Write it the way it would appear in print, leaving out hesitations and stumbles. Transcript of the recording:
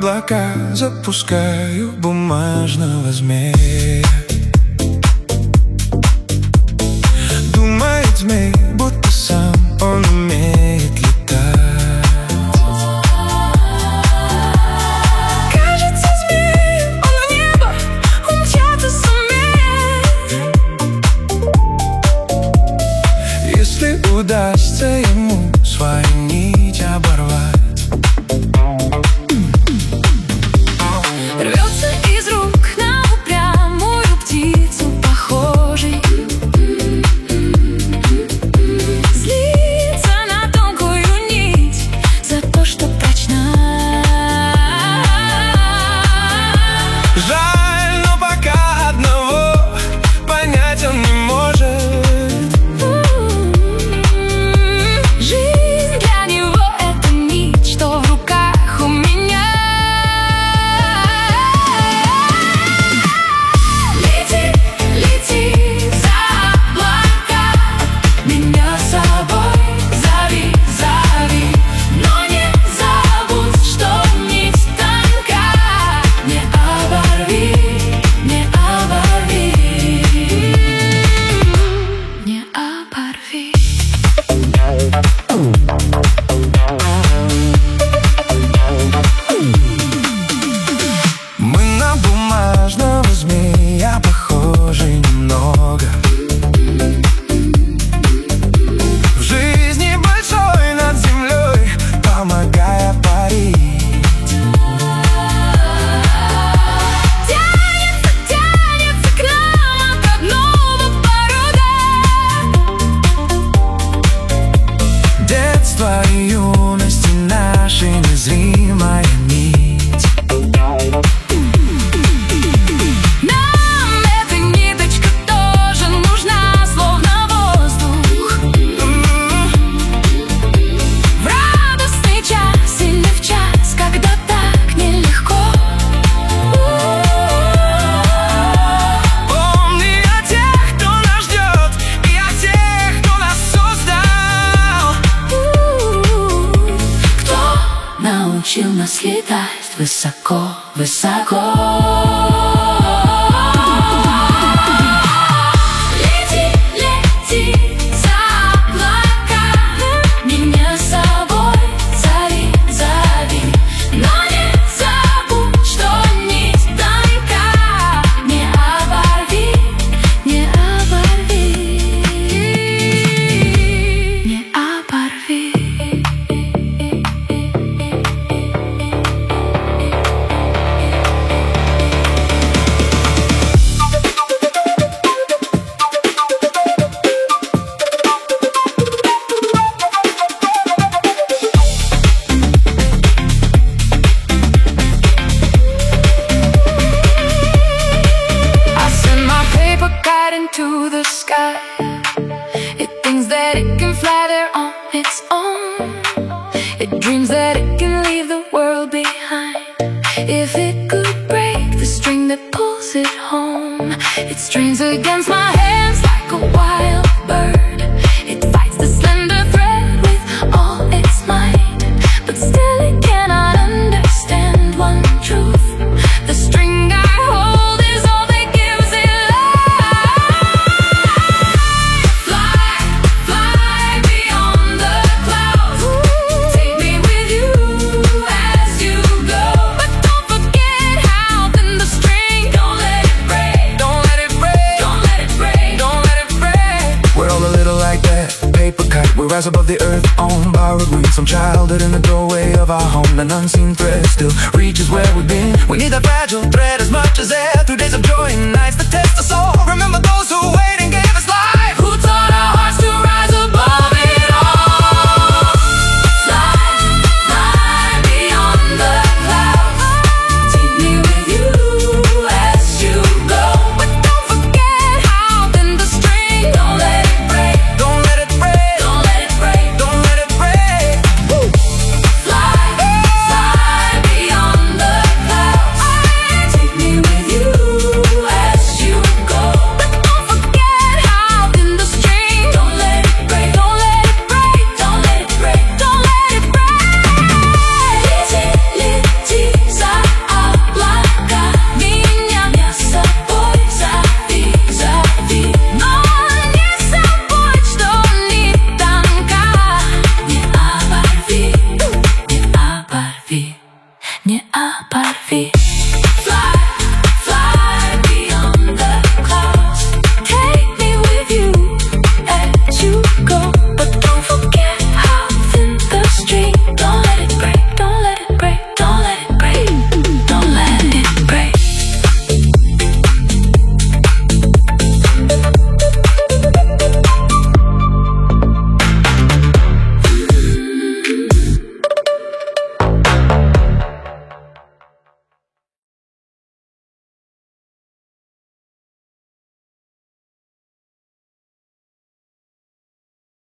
облака запускаю бумажного змея. Думает змей, будто сам он умеет летать. Кажется, змей, он в небо умчаться сумеет. Если удастся ему свою нить оборвать. Рвется из рук на упрямую птицу похожий. Злится на тонкую нить за то, что прочна. Жаль, но пока одного понять он не может. Жизнь для него — это нить, что в руках у меня. Лети, лети за облака, меня с собой зови, зови. Но не забудь, что нить тонка. Не оборви, не оборви, не оборви. Мы на бумажного змея похожи немного. В жизни большой над землей, помогая парить. Тянется, тянется к нам от родного порога. Детство и юность и наша незримая нить. Нам эта ниточка тоже нужна, словно воздух. В радостный час или в час, когда так нелегко. Помни о тех, кто нас ждет, и о тех, кто нас создал. Кто научил нас летать высоко, высоко? Лети, лети за облака, меня с собой зови, зови. Но не забудь, что нить тонка. Не оборви, не оборви, не оборви. I send my paper kite into the sky. It thinks that it can fly there on its own. It dreams that it can leave the world behind. If it could break the string that pulls it home, it strains against my hands like a wild bird. It fights the slender thread with all its might, but still it cannot understand one truth. The string I hold is all that gives it life. Fly, fly beyond the clouds. Take me with you as you go. But don't forget how thin the string. Don't let it break. Don't let it break. Don't let it break. Don't let it break. We're all a little like that paper kite. We rise above the earth on borrowed wings. Some childhood in the doorway of our home. An unseen thread still reaches where we've been. We need that fragile thread as much as air. Through days of joy and nights that test us all. Remember those who wait and gave